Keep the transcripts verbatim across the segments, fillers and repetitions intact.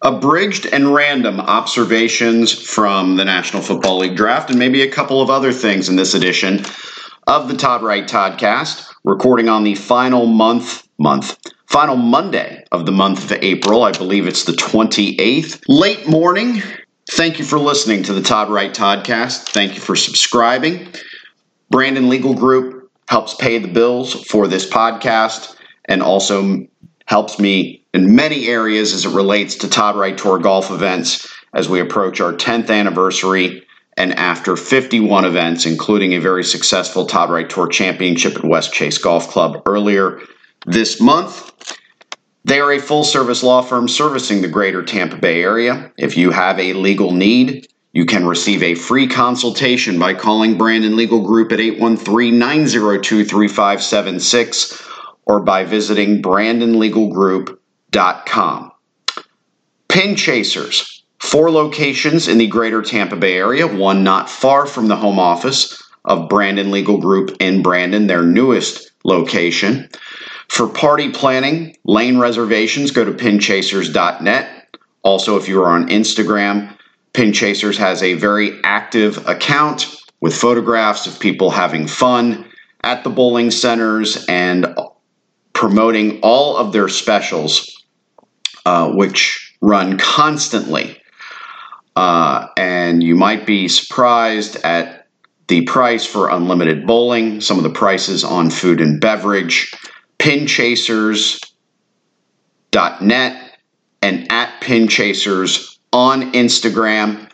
abridged and random observations from the National Football League draft, and maybe a couple of other things in this edition of the Todd Wright Toddcast, recording on the final month, month, final Monday of the month of April. I believe it's the twenty-eighth. Late morning. Thank you for listening to the Todd Wright Toddcast. Thank you for subscribing. Brandon Legal Group helps pay the bills for this podcast and also helps me in many areas as it relates to Todd Wright Tour golf events as we approach our tenth anniversary and after fifty-one events, including a very successful Todd Wright Tour Championship at West Chase Golf Club earlier this month. They are a full-service law firm servicing the greater Tampa Bay area. If you have a legal need, you can receive a free consultation by calling Brandon Legal Group at eight one three, nine zero two, three five seven six or by visiting brandon legal group dot com. Pin Chasers, four locations in the greater Tampa Bay area, one not far from the home office of Brandon Legal Group in Brandon, their newest location. For party planning, lane reservations, go to pin chasers dot net. Also, if you are on Instagram, Pin Chasers has a very active account with photographs of people having fun at the bowling centers and promoting all of their specials, uh, which run constantly. Uh, and you might be surprised at the price for unlimited bowling, some of the prices on food and beverage. pin chasers dot net and at PinChasers on Instagram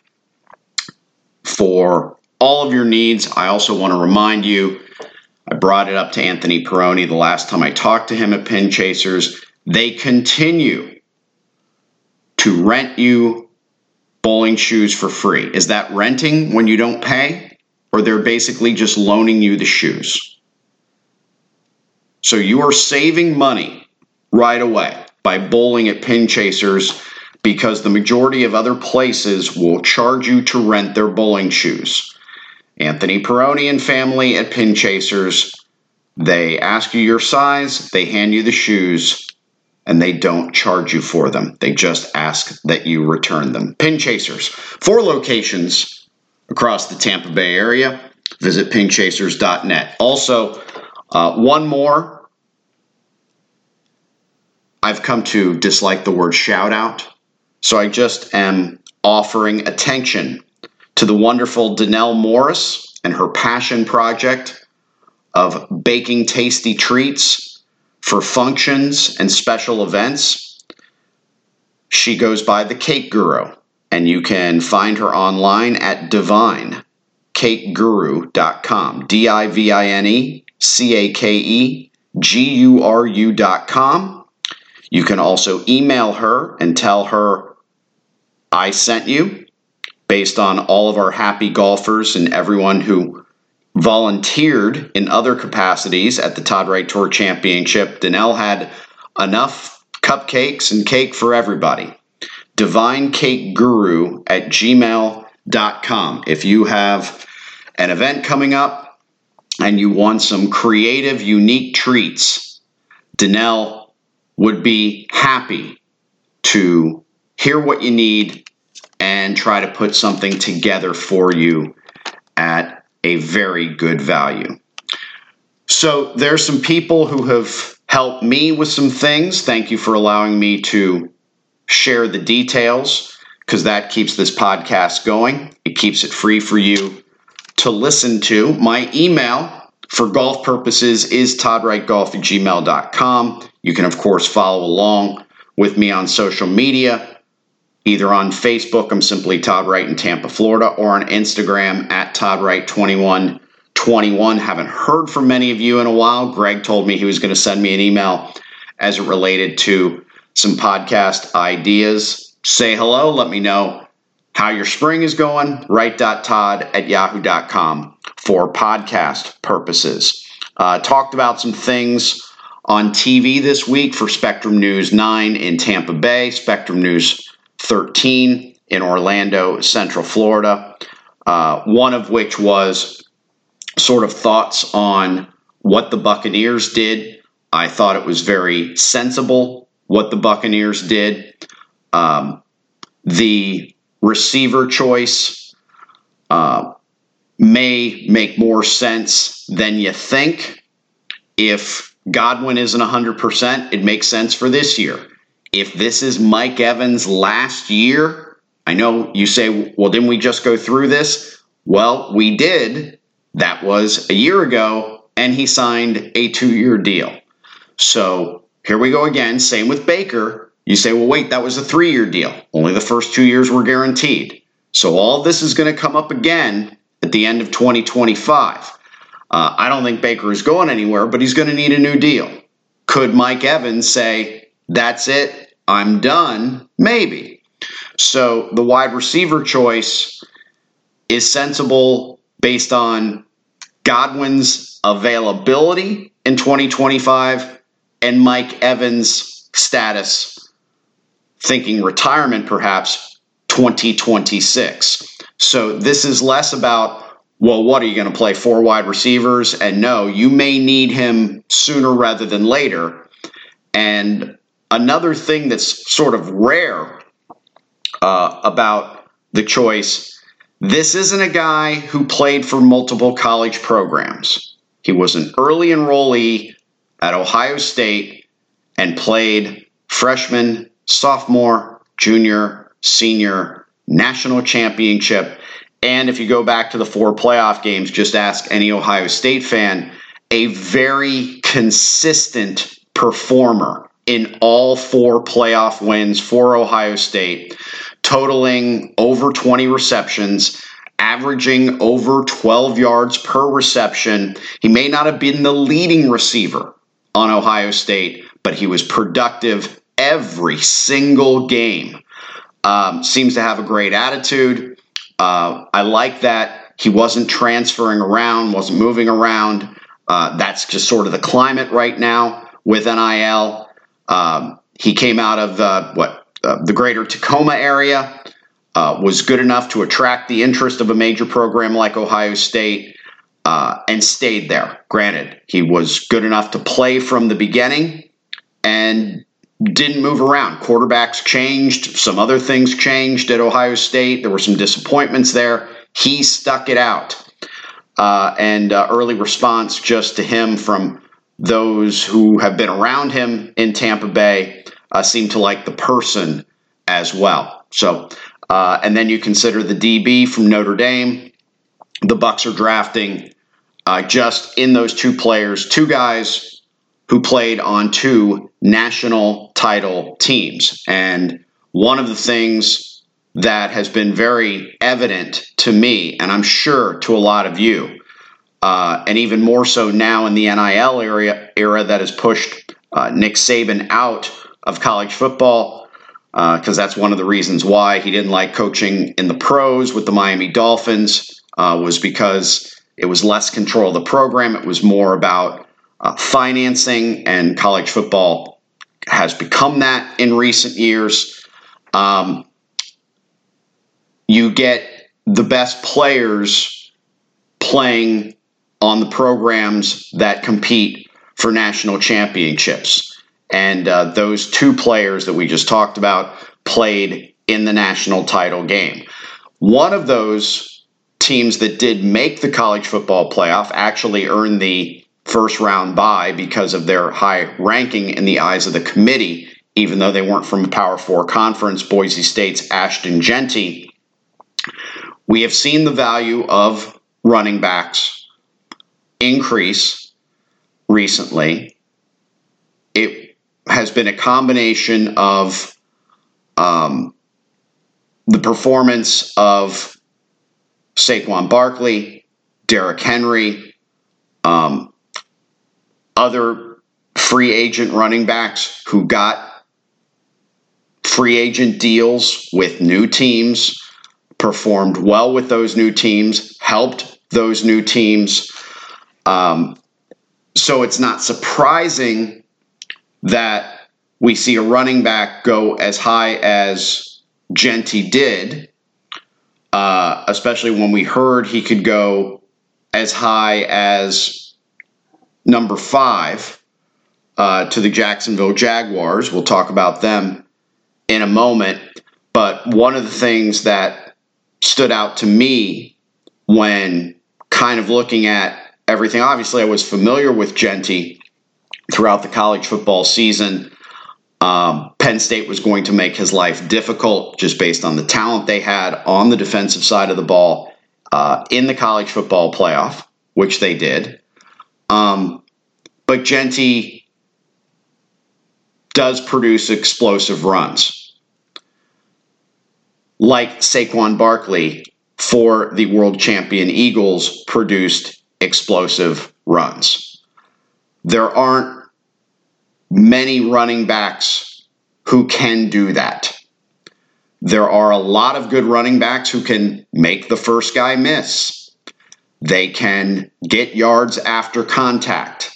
for all of your needs. I also want to remind you, I brought it up to Anthony Peroni the last time I talked to him at Pin Chasers. They continue to rent you bowling shoes for free. Is that renting when you don't pay? Or they're basically just loaning you the shoes? So you are saving money right away by bowling at Pin Chasers because the majority of other places will charge you to rent their bowling shoes. Anthony Peroni and family at Pin Chasers, they ask you your size, they hand you the shoes, and they don't charge you for them. They just ask that you return them. Pin Chasers, four locations across the Tampa Bay area. Visit pin chasers dot net. Also, uh, one more. I've come to dislike the word shout out, so I just am offering attention to the wonderful Danelle Morris and her passion project of baking tasty treats for functions and special events. She goes by the Cake Guru, and you can find her online at divine cake guru dot com. D I V I N E C A K E G U R U dot com. You can also email her and tell her I sent you, based on all of our happy golfers and everyone who volunteered in other capacities at the Todd Wright Tour Championship. Danelle had enough cupcakes and cake for everybody. divine cake guru at gmail dot com. If you have an event coming up and you want some creative, unique treats, Danelle would be happy to hear what you need and try to put something together for you at a very good value. So there's some people who have helped me with some things. Thank you for allowing me to share the details, because that keeps this podcast going. It keeps it free for you to listen to. My email for golf purposes is todd wright golf at gmail dot com. You can, of course, follow along with me on social media, either on Facebook, I'm simply Todd Wright in Tampa, Florida, or on Instagram at Todd Wright twenty-one twenty-one. Haven't heard from many of you in a while. Greg told me he was going to send me an email as it related to some podcast ideas. Say hello. Let me know how your spring is going. wright dot todd at yahoo dot com for podcast purposes. Uh, talked about some things on T V this week for Spectrum News nine in Tampa Bay, Spectrum News thirteen in Orlando, Central Florida, uh, one of which was sort of thoughts on what the Buccaneers did. I thought it was very sensible what the Buccaneers did. Um, the receiver choice uh, may make more sense than you think. If Godwin isn't one hundred percent, it makes sense for this year. If this is Mike Evans' last year, I know you say, well, didn't we just go through this? Well, we did. That was a year ago, and he signed a two-year deal. So here we go again. Same with Baker. You say, well, wait, that was a three-year deal. Only the first two years were guaranteed. So all this is going to come up again at the end of twenty twenty-five. Uh, I don't think Baker is going anywhere, but he's going to need a new deal. Could Mike Evans say, that's it, I'm done? Maybe. So the wide receiver choice is sensible based on Godwin's availability in twenty twenty-five and Mike Evans' status, thinking retirement perhaps, twenty twenty-six. So this is less about, well, what are you going to play, four wide receivers? And no, you may need him sooner rather than later. And another thing that's sort of rare uh, about the choice, this isn't a guy who played for multiple college programs. He was an early enrollee at Ohio State and played freshman, sophomore, junior, senior, national championship. And if you go back to the four playoff games, just ask any Ohio State fan, a very consistent performer in all four playoff wins for Ohio State, totaling over twenty receptions, averaging over twelve yards per reception. He may not have been the leading receiver on Ohio State, but he was productive every single game. Um, seems to have a great attitude. Uh, I like that he wasn't transferring around, wasn't moving around. Uh, that's just sort of the climate right now with N I L. Um, he came out of uh, what uh, the greater Tacoma area, uh, was good enough to attract the interest of a major program like Ohio State, uh, and stayed there. Granted, he was good enough to play from the beginning and didn't move around. Quarterbacks changed. Some other things changed at Ohio State. There were some disappointments there. He stuck it out. Uh, and uh, early response just to him from those who have been around him in Tampa Bay uh, seem to like the person as well. So, uh, and then you consider the D B from Notre Dame. The Bucs are drafting uh, just in those two players, two guys who played on two national title teams. And one of the things that has been very evident to me, and I'm sure to a lot of you, uh, and even more so now in the N I L area, era that has pushed uh, Nick Saban out of college football, because uh, that's one of the reasons why he didn't like coaching in the pros with the Miami Dolphins, uh, was because it was less control of the program. It was more about uh, financing, and college football has become that in recent years. Um, you get the best players playing on the programs that compete for national championships. And uh, those two players that we just talked about played in the national title game. One of those teams that did make the college football playoff actually earned the first round bye because of their high ranking in the eyes of the committee, even though they weren't from a Power Four conference, Boise State's Ashton Jeanty. We have seen the value of running backs increase recently. It has been a combination of um, the performance of Saquon Barkley, Derrick Henry, um, other free agent running backs who got free agent deals with new teams, performed well with those new teams, helped those new teams. Um, so it's not surprising that we see a running back go as high as Jeanty did, uh, especially when we heard he could go as high as number five uh, to the Jacksonville Jaguars. We'll talk about them in a moment. But one of the things that stood out to me when kind of looking at everything, obviously I was familiar with Jeanty throughout the college football season. Um, Penn State was going to make his life difficult just based on the talent they had on the defensive side of the ball uh, in the college football playoff, which they did. Um, but Jeanty does produce explosive runs. Like Saquon Barkley for the world champion Eagles produced explosive runs. There aren't many running backs who can do that. There are a lot of good running backs who can make the first guy miss. They can get yards after contact.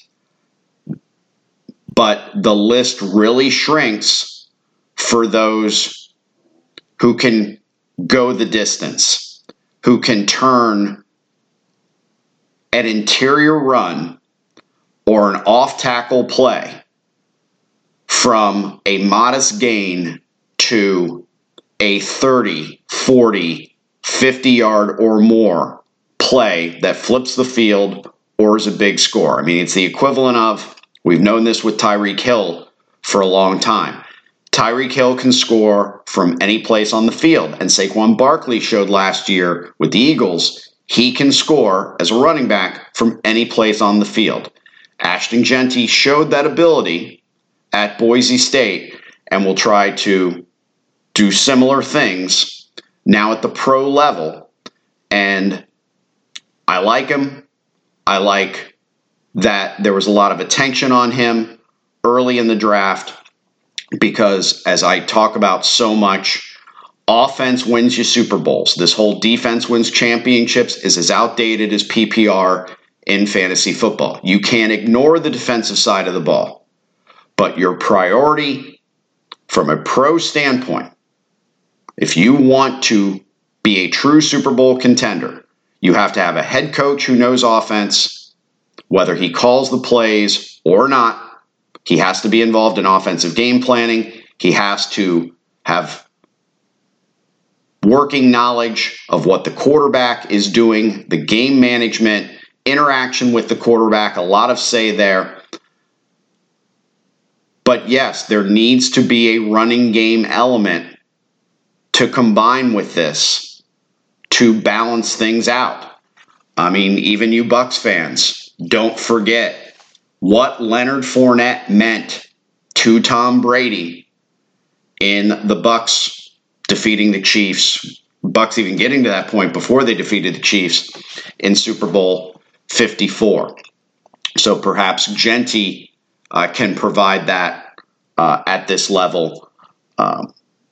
But the list really shrinks for those who can go the distance, who can turn an interior run or an off-tackle play from a modest gain to a thirty, forty, fifty-yard or more play that flips the field or is a big score. I mean, it's the equivalent of, we've known this with Tyreek Hill for a long time. Tyreek Hill can score from any place on the field, and Saquon Barkley showed last year with the Eagles, he can score as a running back from any place on the field. Ashton Jeanty showed that ability at Boise State and will try to do similar things now at the pro level. And I like him. I like that there was a lot of attention on him early in the draft because, as I talk about so much, offense wins you Super Bowls. This whole defense wins championships is as outdated as P P R in fantasy football. You can't ignore the defensive side of the ball. But your priority from a pro standpoint, if you want to be a true Super Bowl contender, you have to have a head coach who knows offense, whether he calls the plays or not. He has to be involved in offensive game planning. He has to have working knowledge of what the quarterback is doing, the game management, interaction with the quarterback, a lot of say there. But yes, there needs to be a running game element to combine with this to balance things out. I mean, even you Bucs fans, don't forget what Leonard Fournette meant to Tom Brady in the Bucs defeating the Chiefs. Bucs even getting to that point before they defeated the Chiefs in Super Bowl fifty-four. So perhaps Jeanty uh, can provide that uh, at this level. Um,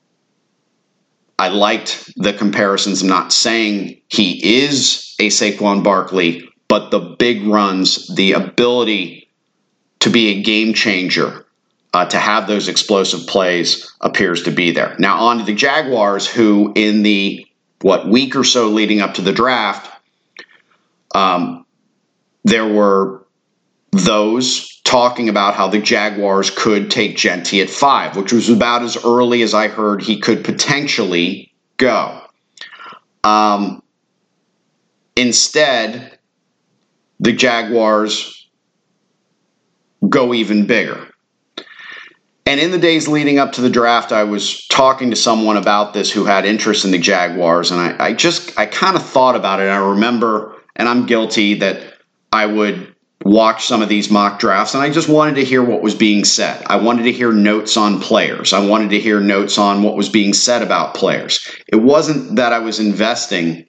I liked the comparisons. I'm not saying he is a Saquon Barkley, but the big runs, the ability to be a game changer, uh, to have those explosive plays appears to be there. Now on to the Jaguars, who in the, what, week or so leading up to the draft, um, there were those talking about how the Jaguars could take Jeanty at five, which was about as early as I heard he could potentially go. Um, instead, the Jaguars go even bigger. And in the days leading up to the draft, I was talking to someone about this who had interest in the Jaguars, and I, I just, I kind of thought about it. I remember, and I'm guilty, that I would watch some of these mock drafts, and I just wanted to hear what was being said. I wanted to hear notes on players. I wanted to hear notes on what was being said about players. It wasn't that I was investing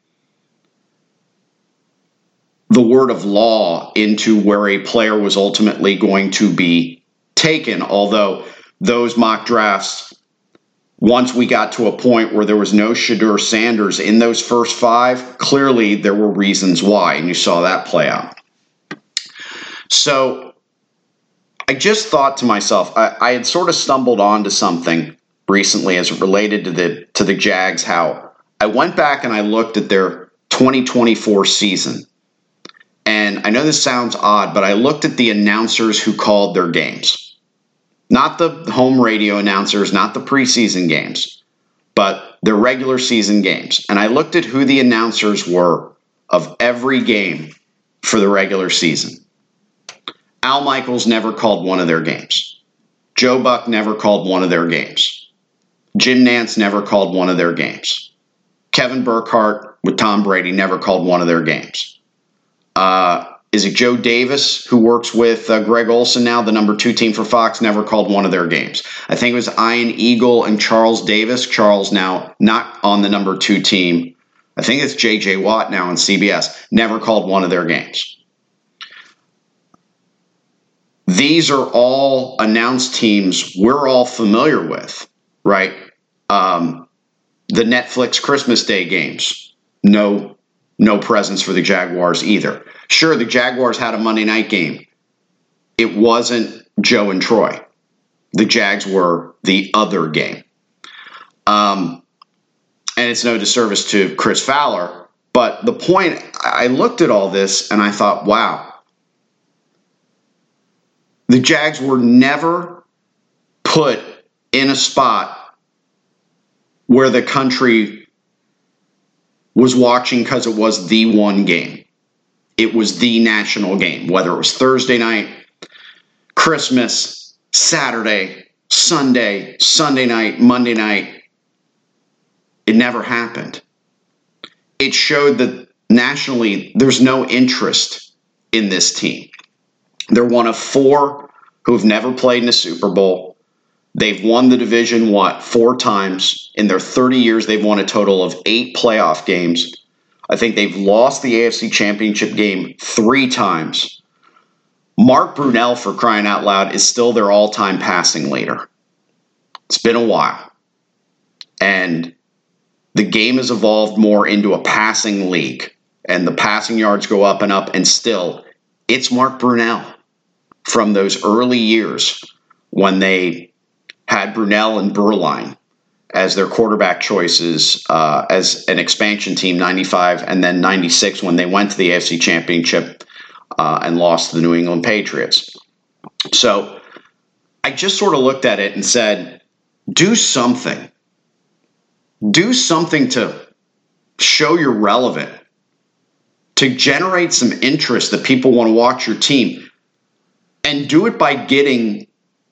the word of law into where a player was ultimately going to be taken, although those mock drafts, once we got to a point where there was no Shedeur Sanders in those first five, clearly there were reasons why, and you saw that play out. So I just thought to myself, I, I had sort of stumbled onto something recently as it related to the to the Jags, how I went back and I looked at their twenty twenty-four season. And I know this sounds odd, but I looked at the announcers who called their games. Not the home radio announcers, not the preseason games, but they're regular season games. And I looked at who the announcers were of every game for the regular season. Al Michaels never called one of their games. Joe Buck never called one of their games. Jim Nantz never called one of their games. Kevin Burkhardt with Tom Brady never called one of their games. Uh, is it Joe Davis, who works with uh, Greg Olson now, the number two team for Fox, never called one of their games. I think it was Ian Eagle and Charles Davis. Charles now not on the number two team. I think it's J J Watt now on C B S. Never called one of their games. These are all announced teams we're all familiar with, right? Um, the Netflix Christmas Day games, no, no presence for the Jaguars either. Sure, the Jaguars had a Monday night game. It wasn't Joe and Troy. The Jags were the other game. Um, and it's no disservice to Chris Fowler, but the point, I looked at all this and I thought, wow, the Jags were never put in a spot where the country was watching because it was the one game. It was the national game, whether it was Thursday night, Christmas, Saturday, Sunday, Sunday night, Monday night. It never happened. It showed that nationally there's no interest in this team. They're one of four who've never played in a Super Bowl. They've won the division, what, four times. In their thirty years, they've won a total of eight playoff games. I think they've lost the A F C Championship game three times. Mark Brunell, for crying out loud, is still their all-time passing leader. It's been a while. And the game has evolved more into a passing league. And the passing yards go up and up, and still, it's Mark Brunell from those early years when they had Brunell and Berline as their quarterback choices uh, as an expansion team, ninety-five and then ninety-six when they went to the A F C Championship uh, and lost to the New England Patriots. So I just sort of looked at it and said, do something. Do something to show you're relevant, to generate some interest that people want to watch your team, and do it by getting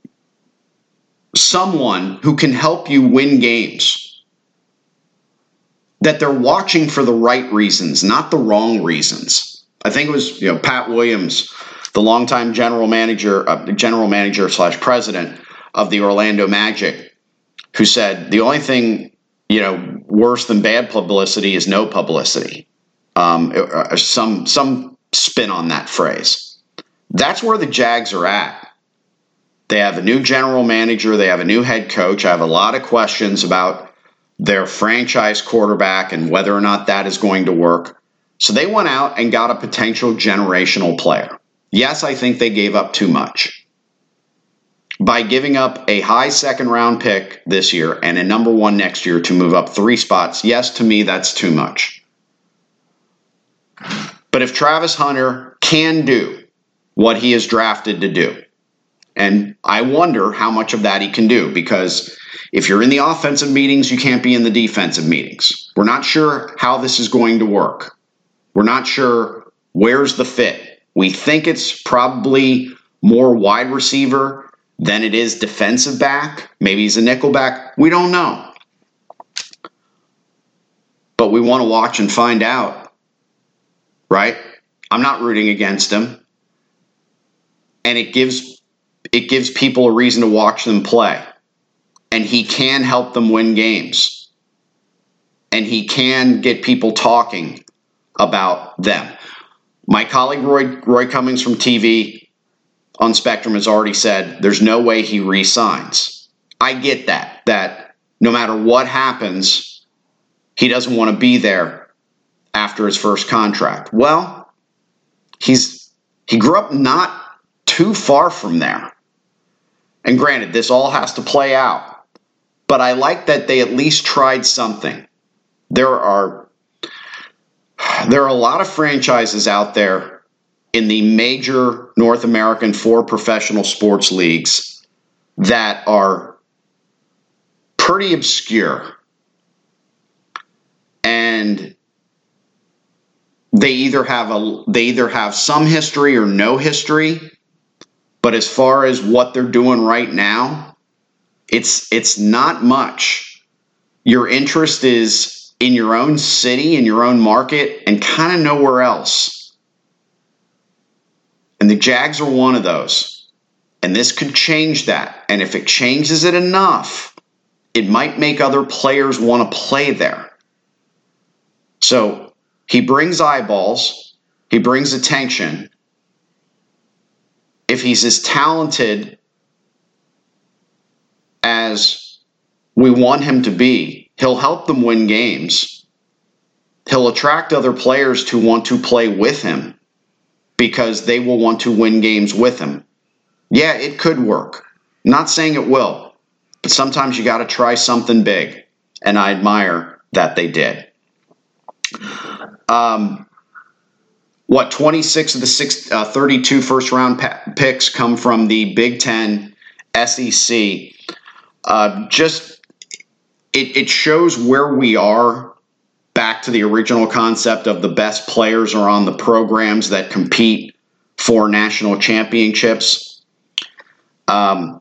someone who can help you win games, that they're watching for the right reasons, not the wrong reasons. I think it was, you know, Pat Williams, the longtime general manager, uh, general manager slash president of the Orlando Magic, who said the only thing, you know, worse than bad publicity is no publicity. Um, some some spin on that phrase. That's where the Jags are at. They have a new general manager. They have a new head coach. I have a lot of questions about their franchise quarterback and whether or not that is going to work. So they went out and got a potential generational player. Yes, I think they gave up too much. By giving up a high second round pick this year and a number one next year to move up three spots, yes, to me, that's too much. But if Travis Hunter can do what he is drafted to do, and I wonder how much of that he can do, because if you're in the offensive meetings, you can't be in the defensive meetings. We're not sure how this is going to work. We're not sure where's the fit. We think it's probably more wide receiver than it is defensive back. Maybe he's a nickel back. We don't know. But we want to watch and find out, right? I'm not rooting against him. And it gives it gives people a reason to watch them play. And he can help them win games. And he can get people talking about them. My colleague Roy, Roy Cummings from T V on Spectrum has already said there's no way he re-signs. I get that, that no matter what happens, he doesn't want to be there after his first contract. Well, he's he grew up not too far from there. And granted, this all has to play out. But I like that they at least tried something. There are, there are a lot of franchises out there in the major North American four professional sports leagues that are pretty obscure. and they either have a they either have some history or no history. But as far as what they're doing right now, it's it's not much. Your interest is in your own city, in your own market, and kind of nowhere else. And the Jags are one of those. And this could change that. And if it changes it enough, it might make other players want to play there. So he brings eyeballs. He brings attention. If he's as talented as we want him to be, he'll help them win games. He'll attract other players to want to play with him because they will want to win games with him. Yeah, it could work. I'm not saying it will, but sometimes you got to try something big, and I admire that they did. Um, what, twenty-six of the six, uh, thirty-two first-round pa- picks come from the Big Ten, S E C. Uh, just, it, it shows where we are back to the original concept of the best players are on the programs that compete for national championships. Um,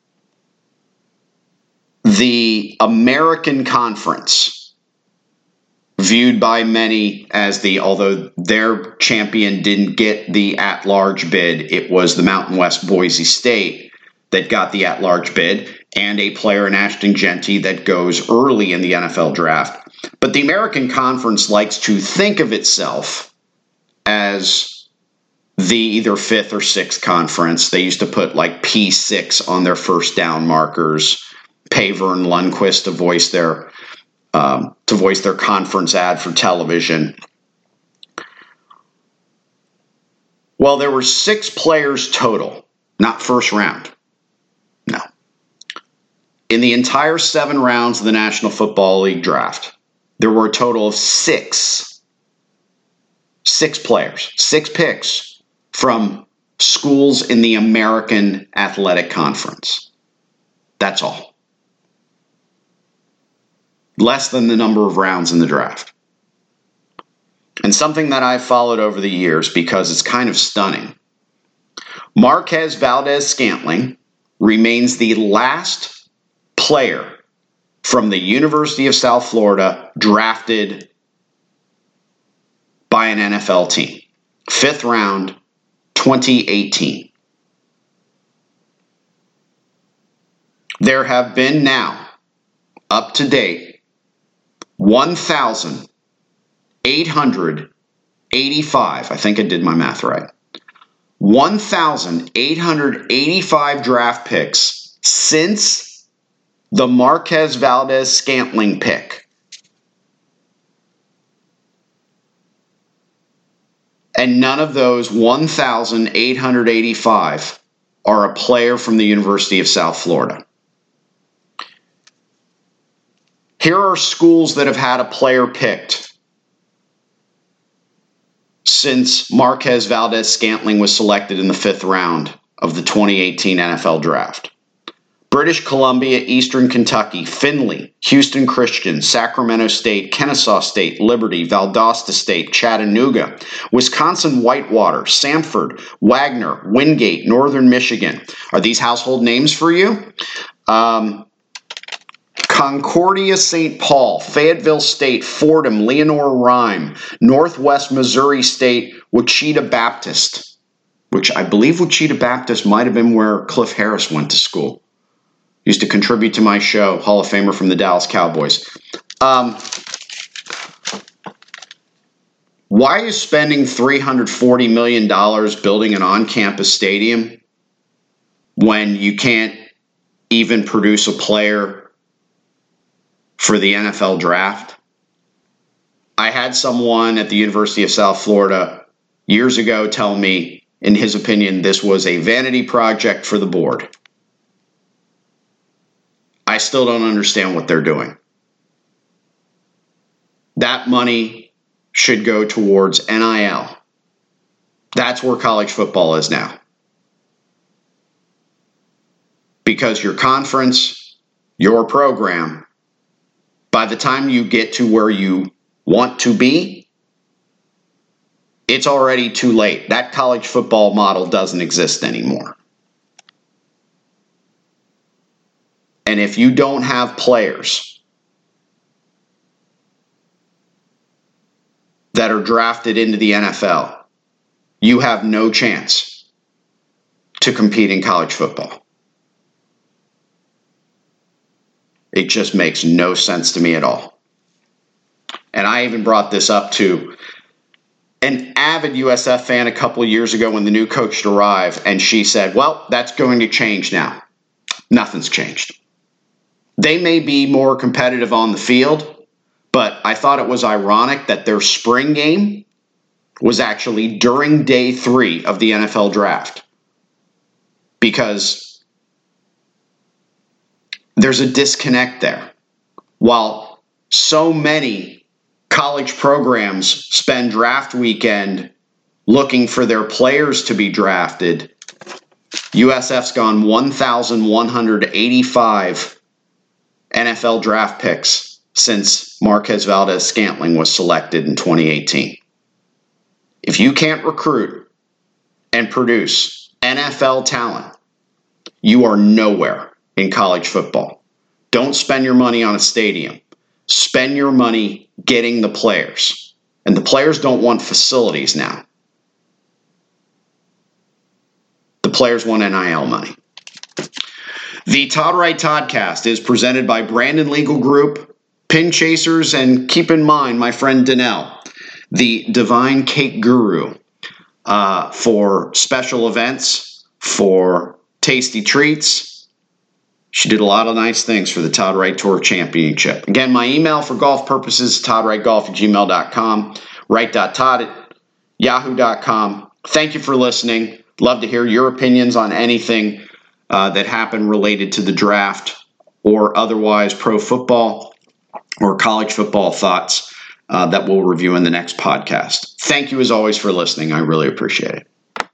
the American Conference, viewed by many as the, although their champion didn't get the at-large bid, it was the Mountain West Boise State that got the at-large bid, and a player in Ashton Jeanty that goes early in the N F L draft. But the American Conference likes to think of itself as the either fifth or sixth conference. They used to put like P six on their first down markers, Paver and Lundquist to voice their um, to voice their conference ad for television. Well, there were six players total, not first round. No. In the entire seven rounds of the National Football League draft, there were a total of six, six players, six picks from schools in the American Athletic Conference. That's all. Less than the number of rounds in the draft. And something that I've followed over the years because it's kind of stunning. Marquez Valdes-Scantling remains the last player from the University of South Florida drafted by an N F L team. Fifth round, twenty eighteen. There have been now, up to date, one thousand eight hundred eighty-five, I think I did my math right, one thousand eight hundred eighty-five draft picks since the Marquez Valdes-Scantling pick. And none of those one thousand eight hundred eighty-five are a player from the University of South Florida. Here are schools that have had a player picked since Marquez Valdes-Scantling was selected in the fifth round of the twenty eighteen N F L Draft. British Columbia, Eastern Kentucky, Findlay, Houston Christian, Sacramento State, Kennesaw State, Liberty, Valdosta State, Chattanooga, Wisconsin Whitewater, Samford, Wagner, Wingate, Northern Michigan. Are these household names for you? Um, Concordia, Saint Paul, Fayetteville State, Fordham, Leonore-Rhyme, Northwest Missouri State, Wichita Baptist, which I believe Wichita Baptist might have been where Cliff Harris went to school. Used to contribute to my show, Hall of Famer from the Dallas Cowboys. Um, why is spending three hundred forty million dollars building an on-campus stadium when you can't even produce a player for the N F L draft? I had someone at the University of South Florida years ago tell me, in his opinion, this was a vanity project for the board. I still don't understand what they're doing. That money should go towards N I L. That's where college football is now. Because your conference, your program, by the time you get to where you want to be, it's already too late. That college football model doesn't exist anymore. And if you don't have players that are drafted into the N F L, you have no chance to compete in college football. It just makes no sense to me at all. And I even brought this up to an avid U S F fan a couple of years ago when the new coach arrived, and she said, well, that's going to change now. Nothing's changed. They may be more competitive on the field, but I thought it was ironic that their spring game was actually during day three of the N F L draft, because there's a disconnect there. While so many college programs spend draft weekend looking for their players to be drafted, U S F's gone one thousand one hundred eighty-five N F L draft picks since Marquez Valdes-Scantling was selected in twenty eighteen. If you can't recruit and produce N F L talent, you are nowhere in college football. Don't spend your money on a stadium. Spend your money getting the players. And the players don't want facilities now. The players want N I L money. The Todd Wright Toddcast is presented by Brandon Legal Group, Pin Chasers, and keep in mind my friend Danelle, the Divine Cake Guru, uh, for special events, for tasty treats. She did a lot of nice things for the Todd Wright Tour Championship. Again, my email for golf purposes, todd wright golf at gmail dot com, wright dot todd at yahoo dot com. Thank you for listening. Love to hear your opinions on anything uh, that happened related to the draft or otherwise pro football or college football thoughts uh, that we'll review in the next podcast. Thank you as always for listening. I really appreciate it.